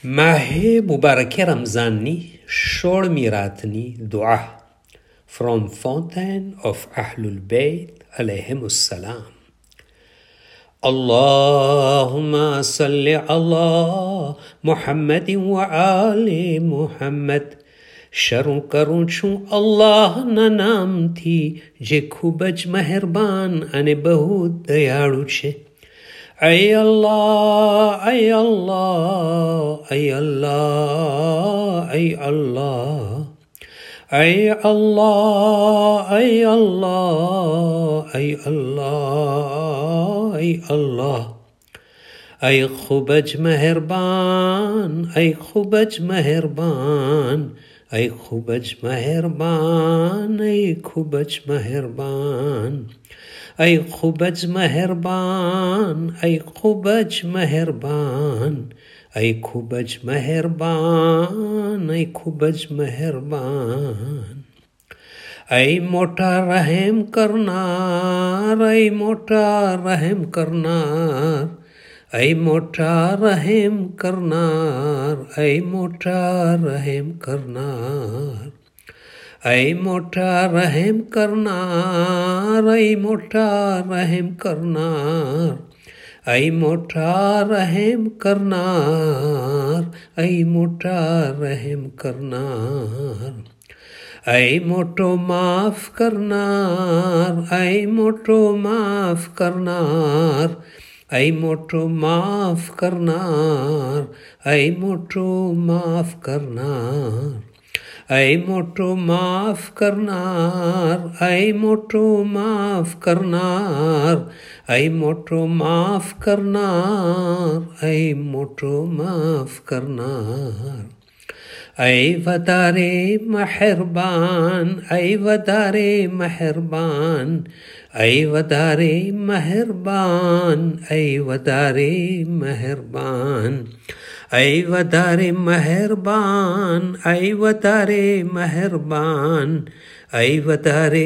ماه مبارک رمضانی شور میراتنی دعا from Fountain of Ahlul Bayt alayhim السلام. اللهم صل على محمد وآل محمد. شروع کروں چھوں اللہ نا نام تھی جے خوبج مہربان انے بہت دیاڑو چھے. اے اللہ اے اللہ اے اللہ اے اللہ اے اللہ اے اللہ اے اللہ اے اللہ اے خوبج مہربان اے خوبج مہربان اے خوبج مہربان اے خوبج مہربان اے خوبج مہربان اے خوبج مہربان اے خوبج مہربان اے خوبج مہربان اے موٹا رحم کرنار اے موٹا رحم کرنار اے موٹا رحم کرنار اے موٹا رحم کرنار اے موٹا رحم کرنار اے موٹا رحم کرنار اے موٹا رحم کرنار اے موٹا رحم کرنار اے موٹو معاف کرنار اے موٹو معاف کرنار اے موٹو معاف کرنار اے موٹو معاف کرنار اے موٹو معاف کرنار اے موٹو معاف کرنار اے موٹو معاف کرنار اے موٹو معاف کرنار اے ودارے مہربان اے ودارے مہربان اے ودارے مہربان اے ودارے مہربان اے ودارے مہربان اے ودارے مہربان اے ودارے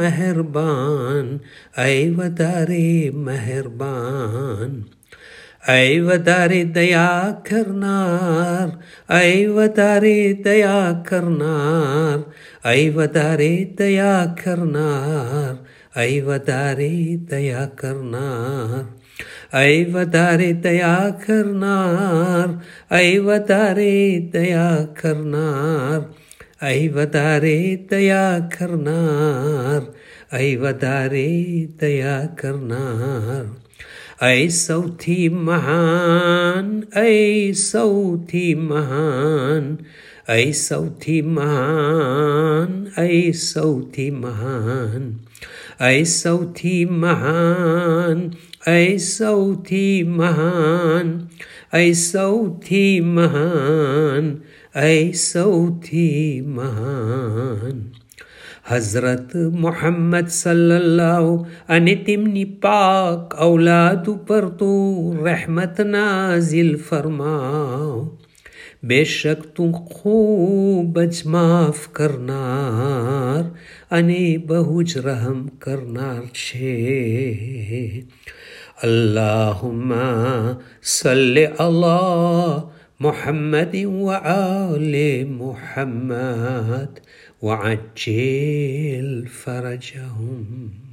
مہربان اے ودارے مہربان اے ودارے دیا کرنار اے ودارے دیا کرنار اے ودارے دیا کرنار اے ودارے دیا کرنار اے ودارے دیا کرنار اے ودارے دیا کرنار اے ودارے دیا کرنار اے ودارے دیا کرنار اے سوتھی مہان اے سوتھی مہان اے سوتھی مہان اے سوتھی مہان اے سوتھی مہان اے سوتھی مہان اے سوتھی مہان اے سوتھی مہان حضرت محمد صلی اللہ عنہ تمنی پاک اولاد پر تو رحمت نازل فرماؤ. بے شک تو خوبج معاف کرنار انے بہوج رحم کرنار چھے. اللہم صلی علی محمد وآل محمد وعجل فرجهم.